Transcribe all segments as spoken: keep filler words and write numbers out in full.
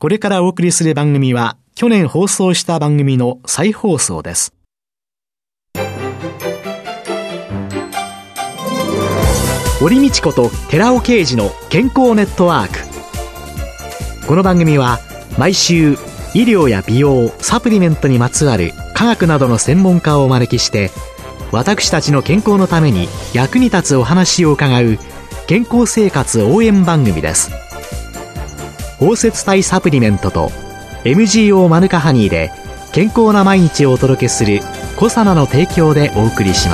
これからお送りする番組は去年放送した番組の再放送です。堀道子と寺尾啓二の健康ネットワーク。この番組は毎週医療や美容、サプリメントにまつわる科学などの専門家をお招きして、私たちの健康のために役に立つお話を伺う健康生活応援番組です。包摂体サプリメントと エムジーオー マヌカハニーで健康な毎日をお届けするコサナの提供でお送りします。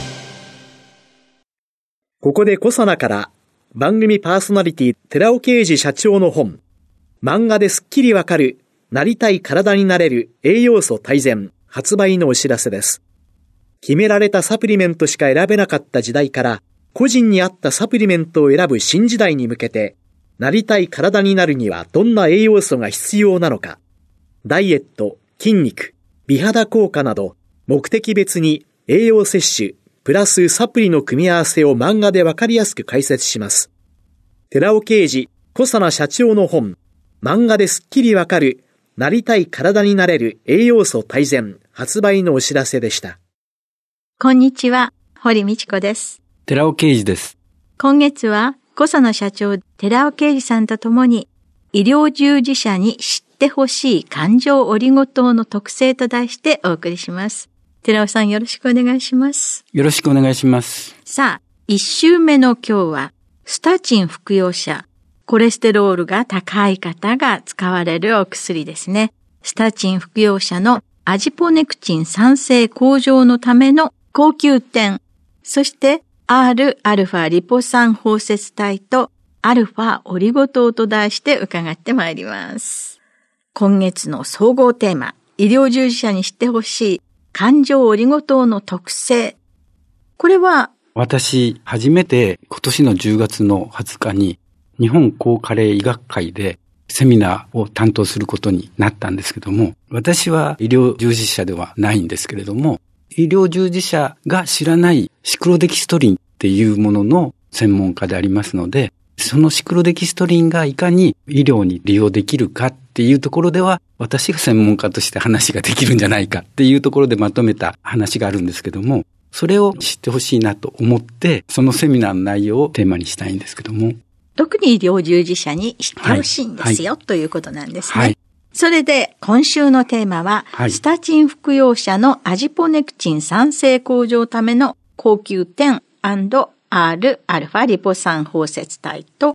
ここでコサナから番組パーソナリティ寺尾啓二社長の本、漫画ですっきりわかるなりたい体になれる栄養素大全発売のお知らせです。決められたサプリメントしか選べなかった時代から個人に合ったサプリメントを選ぶ新時代に向けて、なりたい体になるにはどんな栄養素が必要なのか、ダイエット、筋肉、美肌効果など目的別に栄養摂取プラスサプリの組み合わせを漫画でわかりやすく解説します。寺尾啓二、小佐奈社長の本、漫画ですっきりわかるなりたい体になれる栄養素大全発売のお知らせでした。 こんにちは、堀道子です。 寺尾啓二です。 今月は小佐野社長、寺尾啓二さんとともに、医療従事者に知ってほしい環状オリゴ糖の特性と題してお送りします。寺尾さん、よろしくお願いします。 よろしくお願いします。 さあ、一週目の今日は、スタチン服用者、コレステロールが高い方が使われるお薬ですね。スタチン服用者のアジポネクチン産生向上のための高級点、そして Rα リポ酸包摂体と α オリゴ糖と題して伺ってまいります。今月の総合テーマ、医療従事者に知ってほしい環状オリゴ糖の特性。これは私、初めて今年のじゅうがつのはつかに日本高加齢医学会でセミナーを担当することになったんですけども、私は医療従事者ではないんですけれども、医療従事者が知らないシクロデキストリンっていうものの専門家でありますので、そのシクロデキストリンがいかに医療に利用できるかっていうところでは、私が専門家として話ができるんじゃないかっていうところでまとめた話があるんですけども、それを知ってほしいなと思って、そのセミナーの内容をテーマにしたいんですけども。 特に医療従事者に知ってほしいんですよ、はい、ということなんですね。はい、それで今週のテーマは、はい、スタチン服用者のアジポネクチン産生向上ための高級点 &Rα リポ酸包摂体と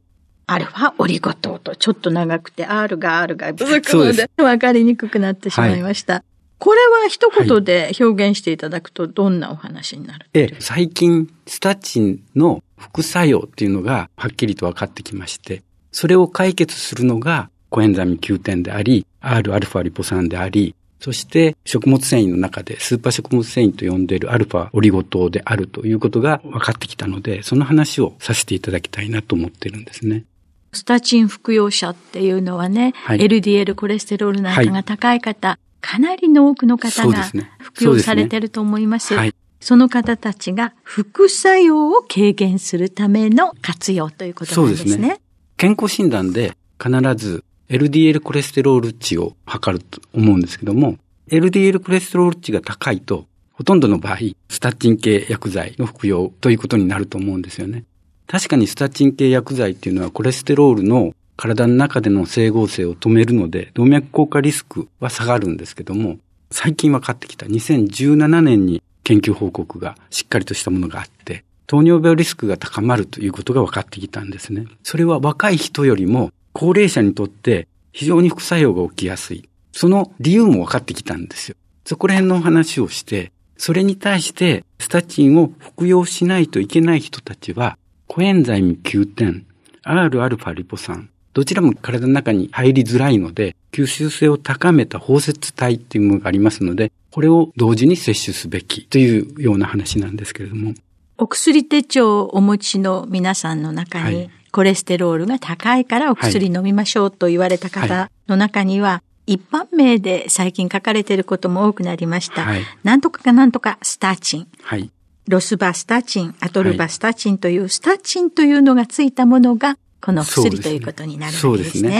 α オリゴ糖と、ちょっと長くて R が R が続くので分かりにくくなってしまいました。はい、これは一言で表現していただくとどんなお話になる？ ええ、最近スタチンの副作用っていうのがはっきりと分かってきまして、それを解決するのがコエンザイム キューテン であり、Rα リポ酸であり、そして食物繊維の中でスーパー食物繊維と呼んでいる α オリゴ糖であるということが分かってきたので、その話をさせていただきたいなと思ってるんですね。 スタチン服用者っていうのはね、はい、エルディーエル コレステロールなんかが高い方、はい、かなりの多くの方が服用されていると思います。そ, す、ねはい、その方たちが副作用を軽減するための活用ということなんですね。そうですね。 健康診断で必ず エルディーエル コレステロール値を測ると思うんですけども、エルディーエル コレステロール値が高いと、ほとんどの場合、スタチン系薬剤の服用ということになると思うんですよね。確かにスタチン系薬剤っていうのはコレステロールの体の中での整合性を止めるので、動脈硬化リスクは下がるんですけども、最近分かってきたにせんじゅうななねんに研究報告がしっかりとしたものがあって、糖尿病リスクが高まるということが分かってきたんですね。それは若い人よりも高齢者にとって非常に副作用が起きやすい。その理由も分かってきたんですよ。そこら辺の話をして、それに対してスタチンを服用しないといけない人たちは、コエンザイム キューテン、Rα リポ酸、どちらも体の中に入りづらいので、吸収性を高めた包摂体っていうものがありますので、これを同時に摂取すべきというような話なんですけれども。 お薬手帳をお持ちの皆さんの中に、はい、コレステロールが高いからお薬飲みましょうと言われた方の中には、はい、一般名で最近書かれていることも多くなりました。はい、なんとかかなんとかスタチン。はい、ロスバスタチン、アトルバスタチンという、はい、スタチンというのがついたものがこの薬ということになるわけですね。そうですね。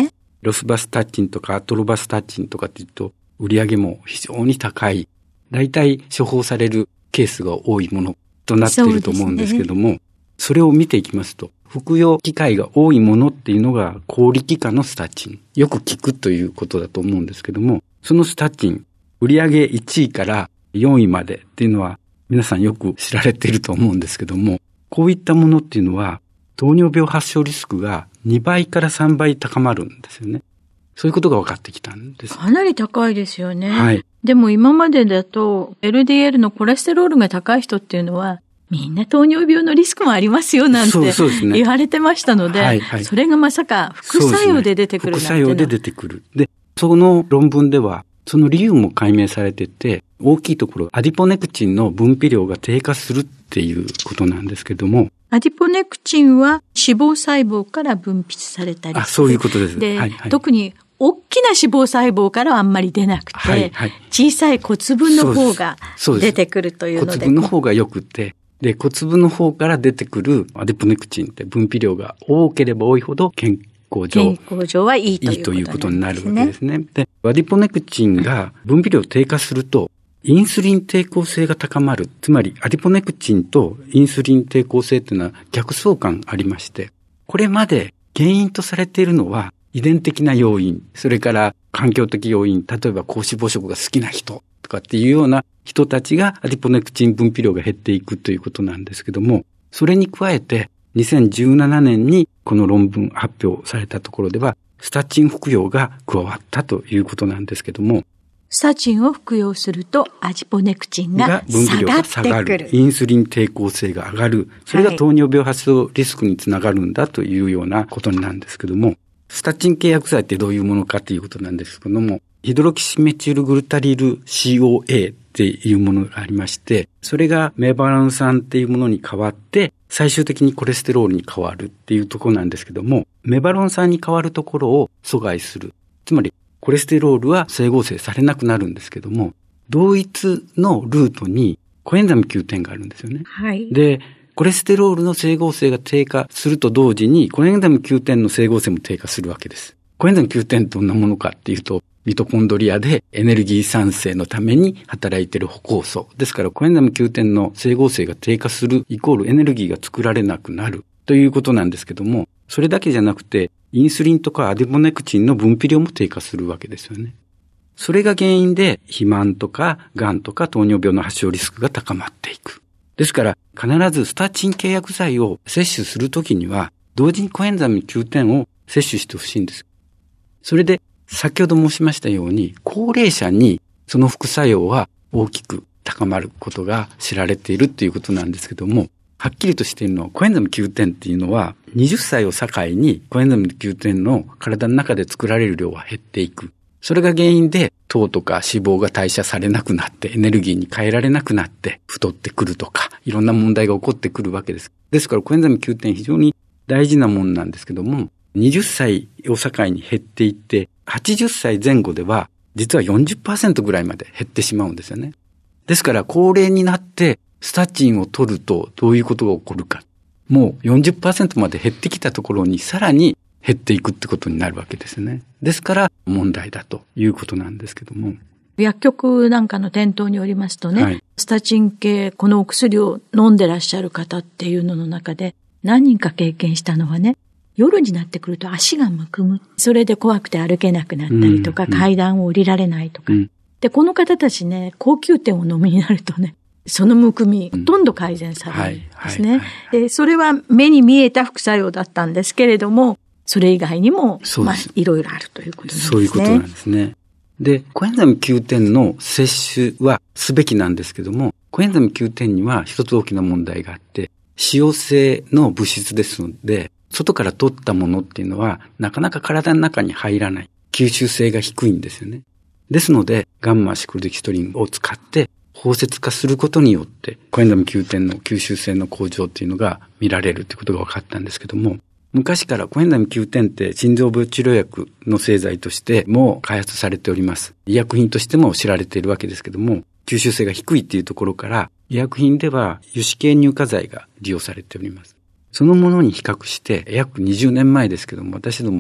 ロスバスタッチンとかアトロバスタッチンとかっていうと、売り上げも非常に高い。大体処方されるケースが多いものとなっていると思うんですけども、 そ, ね、それを見ていきますと、服用機会が多いものっていうのが高力化のスタチン。よく効くということだと思うんですけども、そのスタチン、売上いちいからよんいまでっていうのは皆さんよく知られていると思うんですけども、こういったものっていうのは糖尿病発症リスクがにばいからさんばい高まるんですよね。そういうことが分かってきたんです。 かなり高いですよね。 はい。 でも今までだと エルディーエル のコレステロールが高い人っていうのはみんな糖尿病のリスクもありますよなんて言われてましたので、はいはい、それがまさか副作用で出てくるなんて、ね、副作用で出てくる。で、その論文ではその理由も解明されてて、大きいところアディポネクチンの分泌量が低下するっていうことなんですけども、 アディポネクチンは脂肪細胞から分泌されたりする。 あ、そういうことです。 で、 はいはい、 特に大きな脂肪細胞からはあんまり出なくて、はいはい、小さい小粒の方が出てくるというので。 小粒の方がよくて、で、小粒の方から出てくるアディポネクチンって分泌量が多ければ多いほど健康上、 健康上はいいということ、 いいということになるわけですね。で、アディポネクチンが分泌量低下すると、インスリン抵抗性が高まる。つまり、アディポネクチンとインスリン抵抗性というのは逆相関ありまして、これまで原因とされているのは遺伝的な要因、それから環境的要因、例えば高脂肪食が好きな人とかっていうような人たちがアディポネクチン分泌量が減っていくということなんですけども、それに加えてにせんじゅうななねんにこの論文発表されたところでは、スタチン服用が加わったということなんですけども、 スタチンを服用するとアディポネクチンが下がってくる。 インスリン抵抗性が上がる。それが糖尿病発症リスクにつながるんだというようなことなんですけども、スタチン系薬剤ってどういうものかということなんですけども、ヒドロキシメチルグルタリル シーオーエー っていうものがありまして、それがメバロン酸っていうものに変わって、最終的にコレステロールに変わるっていうところなんですけども、メバロン酸に変わるところを阻害する。つまり、コレステロールは整合性されなくなるんですけども、同一のルートにコエンザイム キューテン があるんですよね。 はい。 で、コレステロールの整合性が低下すると同時に、コエンザイム キューテン の整合性も低下するわけです。コエンザイム キューテン どんなものかっていうと、ミトコンドリアでエネルギー産生のために働いている歩行素。ですから、コエンザイム キューテン の整合性が低下するイコールエネルギーが作られなくなるということなんですけども、それだけじゃなくて、インスリンとかアディポネクチンの分泌量も低下するわけですよね。それが原因で、肥満とか、癌とか糖尿病の発症リスクが高まっていく。ですから、必ずスタチン系薬剤を摂取するときには、同時にコエンザイム キューテン を摂取してほしいんです。それで、先ほど申しましたように、高齢者にその副作用は大きく高まることが知られているということなんですけども、はっきりとしているのは、コエンザイム キューテン っていうのは、はたちを境にコエンザイム キューテン の体の中で作られる量は減っていく。それが原因で糖とか脂肪が代謝されなくなってエネルギーに変えられなくなって太ってくるとかいろんな問題が起こってくるわけです。ですからコエンザイム キューテン 非常に大事なもんなんですけども、はたちを境に減っていってはちじゅっさいぜん後では実は よんじゅっパーセント ぐらいまで減ってしまうんですよね。ですから高齢になってスタチンを取るとどういうことが起こるか。もう よんじゅっパーセント まで減ってきたところにさらに減っていくってことになるわけですね。ですから問題だということなんですけども。 薬局なんかの店頭によりますとね、はい、スタチン系このお薬を飲んでらっしゃる方っていうのの中で何人か経験したのはね、夜になってくると足がむくむ。それで怖くて歩けなくなったりとか、うんうん、階段を降りられないとか、うん。で、この方たちね、高級店を飲みになるとね、そのむくみ、ほとんど改善されるんですね。うんはいはいはい、で、それは目に見えた副作用だったんですけれども、それ以外にも、まあ、いろいろあるということなんですね。 そういうことなんですね。で、コエンザイム キューテン の摂取はすべきなんですけども、コエンザイム キューテン には一つ大きな問題があって、使用性の物質ですので、外から取ったものっていうのは、なかなか体の中に入らない。吸収性が低いんですよね。ですので、ガンマシクロデキストリンを使って、包摂化することによって、コエンザイム キューテン の吸収性の向上っていうのが見られるということが分かったんですけども、昔からコエンザイム キューテン って心臓病治療薬の製剤としても開発されております。医薬品としても知られているわけですけども、吸収性が低いっていうところから、医薬品では油脂系乳化剤が利用されております。そのものに比較して、約にじゅうねんまえですけども、私ども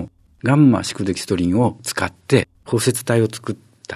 ガンマシクロデキストリンを使って包摂体を作った。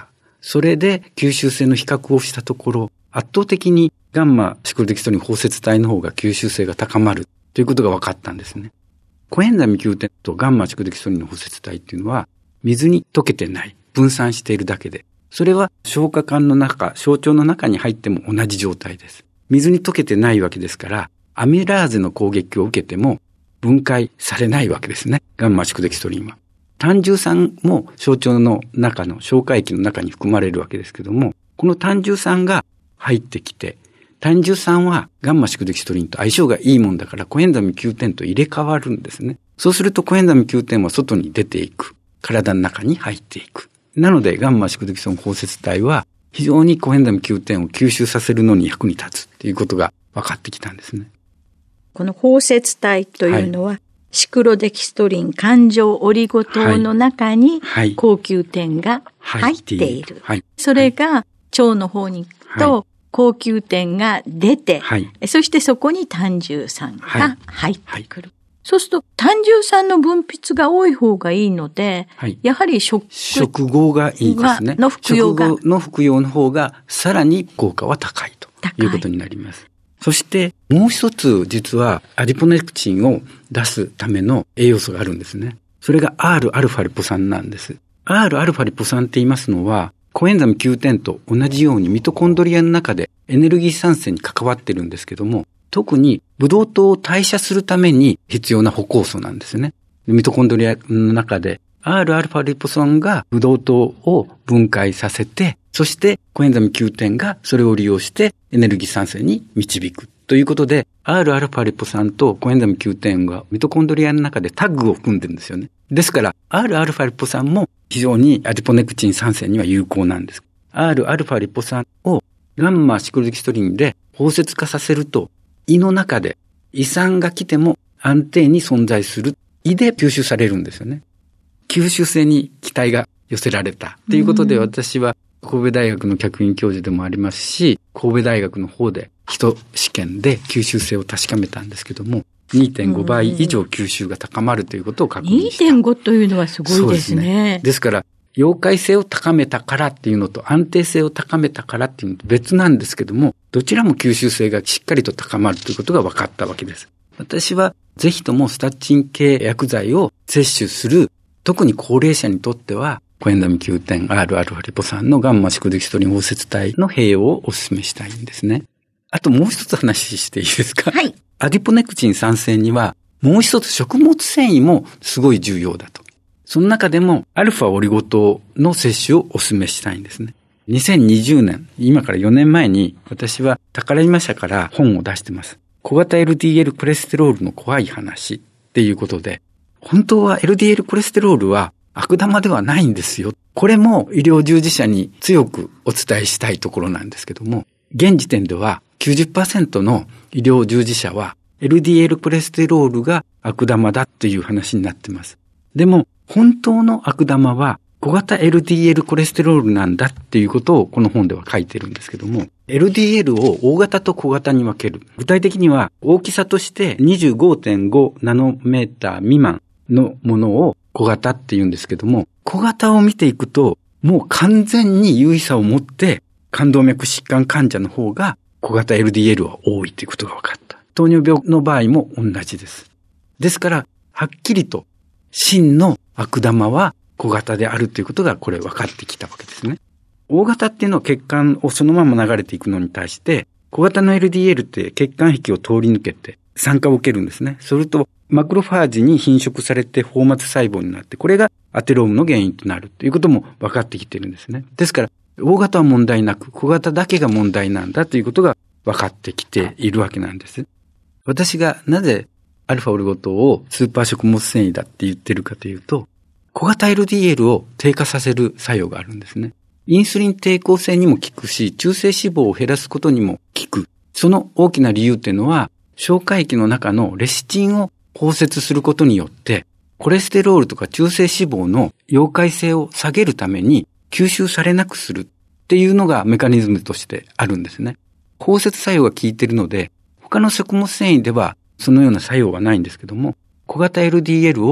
それで吸収性の比較をしたところ、圧倒的にガンマシクロデキストリン包摂体の方が吸収性が高まるということが分かったんですね。コエンザミ キューテン とガンマシクロデキストリンの包摂体っていうのは水に溶けてない、分散しているだけで、それは消化管の中、小腸の中に入っても同じ状態です。水に溶けてないわけですから、アミラーゼの攻撃を受けても分解されないわけですね。ガンマシクロデキストリンは。胆汁酸も小腸の中の消化液の中に含まれるわけですけども、この胆汁酸が入ってきて、胆汁酸はガンマシクロデキストリンと相性がいいもんだからコエンザミ キューテン と入れ替わるんですね。そうするとコエンザミ キューテン は外に出ていく。体の中に入っていく。なのでガンマシクロデキストリン包摂体は非常にコエンザミ キューテン を吸収させるのに役に立つっていうことが分かってきたんですね。 この包摂体というのは、はい、シクロデキストリン環状オリゴ糖の中に高級点が入っている。はいはい、それが腸の方に行くと高級点が出て、はい、そしてそこに胆汁酸が入ってくる。はい、そうすると胆汁酸の分泌が多い方がいいので、はい、やはり食食後がいいですね。 の服用が食後の服用の方がさらに効果は高いということになります。そしてもう一つ実はアディポネクチンを出すための栄養素があるんですね。それが Rα リポ酸なんです。Rα リポ酸って言いますのはコエンザミ キューテン と同じようにミトコンドリアの中でエネルギー産生に関わってるんですけども、特にブドウ糖を代謝するために必要な補酵素なんですね。ミトコンドリアの中で Rα リポ酸がブドウ糖を分解させて、そしてコエンザミ キューテン がそれを利用してエネルギー産生に導くということで、Rα リポ酸とコエンザミ キューテン がミトコンドリアの中でタッグを組んでるんですよね。ですから Rα リポ酸も非常にアディポネクチン産生には有効なんです。Rα リポ酸をガンマシクロデキストリンで包摂化させると、胃の中で胃酸が来ても安定に存在する。胃で吸収されるんですよね。吸収性に期待が寄せられたということで、私は神戸大学の客員教授でもありますし、神戸大学の方で基礎試験で吸収性を確かめたんですけども、にてんご 倍以上吸収が高まるということを確認した。 にてんご というのはすごいですね。そうですね。 ですから、溶解性を高めたからっていうのと安定性を高めたからっていうのと別なんですけども、どちらも吸収性がしっかりと高まるということが分かったわけです。私はぜひともスタチン系薬剤を摂取する、特に高齢者にとっては、コエンザミ キューテン、Rα リポ酸のガンマシクロデキストリン包摂体の併用をお勧めしたいんですね。あともう一つ話していいですか？ はい。 アディポネクチン産生には、もう一つ食物繊維もすごい重要だと。その中でも、アルファオリゴ糖の摂取をお勧めしたいんですね。にせんにじゅうねん、今からよねんまえに、私は宝島社から本を出してます。小型 エルディーエル コレステロールの怖い話っていうことで、本当は エルディーエル コレステロールは悪玉ではないんですよ。これも医療従事者に強くお伝えしたいところなんですけども、現時点では きゅうじゅっパーセント の医療従事者は エルディーエル コレステロールが悪玉だっていう話になってます。でも本当の悪玉は小型 エルディーエル コレステロールなんだっていうことをこの本では書いてるんですけども、エルディーエル を大型と小型に分ける。具体的には大きさとして にじゅうごてんご ナノメーター未満のものを小型って言うんですけども、小型を見ていくともう完全に優位さを持って冠動脈疾患患者の方が小型 エルディーエル は多いということが分かった。糖尿病の場合も同じです。ですからはっきりと真の悪玉は小型であるということがこれ分かってきたわけですね。大型っていうのは血管をそのまま流れていくのに対して、小型の エルディーエル って血管壁を通り抜けて酸化を受けるんですね。それとマクロファージに侵食されてフォーマツ細胞になって、これがアテロームの原因となるということも分かってきているんですね。ですから大型は問題なく小型だけが問題なんだということが分かってきているわけなんです。私がなぜアルファオリゴ糖をスーパー食物繊維だって言ってるかというと、小型 エルディーエル を低下させる作用があるんですね。インスリン抵抗性にも効くし、中性脂肪を減らすことにも効く。その大きな理由っていうのは、消化液の中のレシチンを包摂することによって、コレステロールとか中性脂肪の溶解性を下げるために吸収されなくするっていうのがメカニズムとしてあるんですね。包摂作用が効いているので、他の食物繊維ではそのような作用はないんですけども、小型 エルディーエル を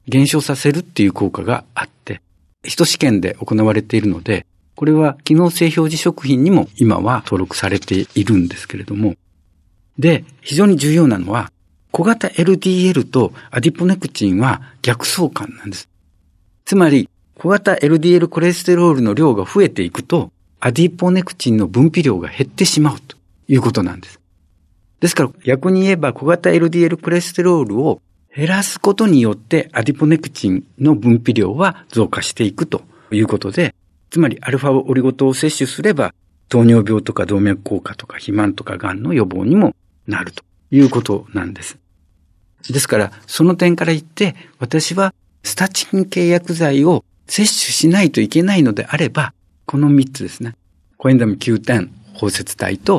減少させるっていう効果があって、ヒト試験で行われているので、これは機能性表示食品にも今は登録されているんですけれども、で、非常に重要なのは、小型 エルディーエル とアディポネクチンは逆相関なんです。つまり、小型 エルディーエル コレステロールの量が増えていくと、アディポネクチンの分泌量が減ってしまうということなんです。ですから逆に言えば小型 エルディーエル コレステロールを減らすことによってアディポネクチンの分泌量は増加していくということで、つまりアルファオリゴ糖を摂取すれば糖尿病とか動脈硬化とか肥満とかがんの予防にもなるということなんです。ですからその点から言って私はスタチン系薬剤を摂取しないといけないのであればこのみっつですね。コエンザム キューテン 包摂体と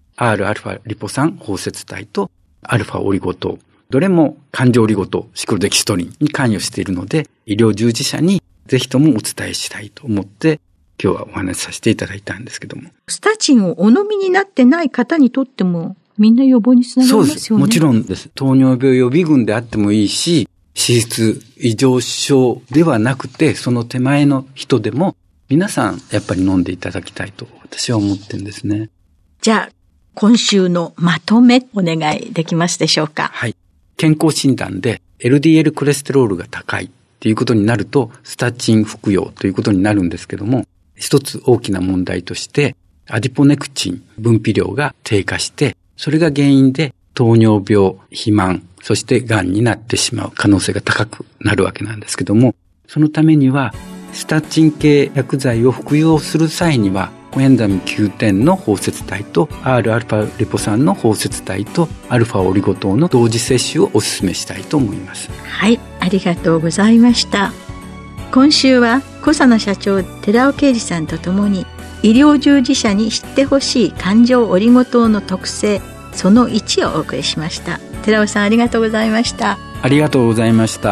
Rα リポ酸包摂体とアルファオリゴ糖。どれも環状オリゴ糖、シクロデキストリンに関与しているので、医療従事者にぜひともお伝えしたいと思って今日はお話しさせていただいたんですけども。 スタチンをお飲みになってない方にとってもみんな予防につながりますよね。 そうです。もちろんです。糖尿病予備群であってもいいし、脂質異常症ではなくて、その手前の人でも皆さんやっぱり飲んでいただきたいと私は思ってるんですね。 じゃあ今週のまとめお願いできますでしょうか。 はい。健康診断で エルディーエル コレステロールが高いっていうことになるとスタチン服用ということになるんですけども、一つ大きな問題としてアディポネクチン分泌量が低下して、それが原因で糖尿病、肥満、そしてがんになってしまう可能性が高くなるわけなんですけども、そのためにはスタチン系薬剤を服用する際にはコエンザム キューテン の包摂体と Rα リポ酸の包摂体とアルファオリゴ糖の同時摂取をお勧めしたいと思います。 はい、ありがとうございました。今週は小佐奈社長、寺尾啓二さんとともに医療従事者に知ってほしい環状オリゴ糖の特性そのいちをお送りしました。寺尾さんありがとうございました。 ありがとうございました。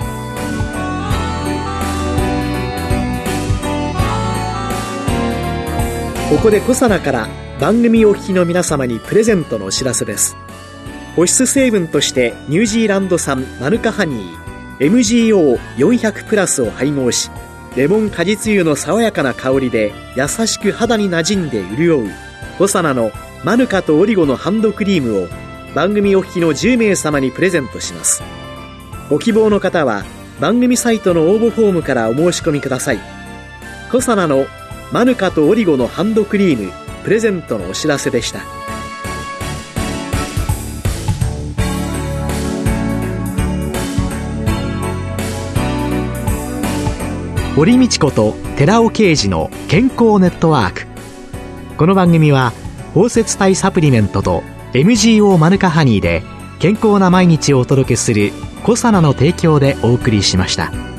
ここで小佐奈から番組お聞きの皆様にプレゼントのお知らせです。保湿成分としてニュージーランド産マヌカハニー エムジーオーよんひゃく プラスを配合し、レモン果実油の爽やかな香りで優しく肌に馴染んで潤う小佐奈のマヌカとオリゴのハンドクリームを番組お聞きのじゅうめい様にプレゼントします。ご希望の方は番組サイトの応募フォームからお申し込みください。小佐奈のマヌカとオリゴのハンドクリームプレゼントのお知らせでした。堀道子と寺尾啓二の健康ネットワーク。この番組は包摂体サプリメントと エムジーオー マヌカハニーで健康な毎日をお届けする小佐奈の提供でお送りしました。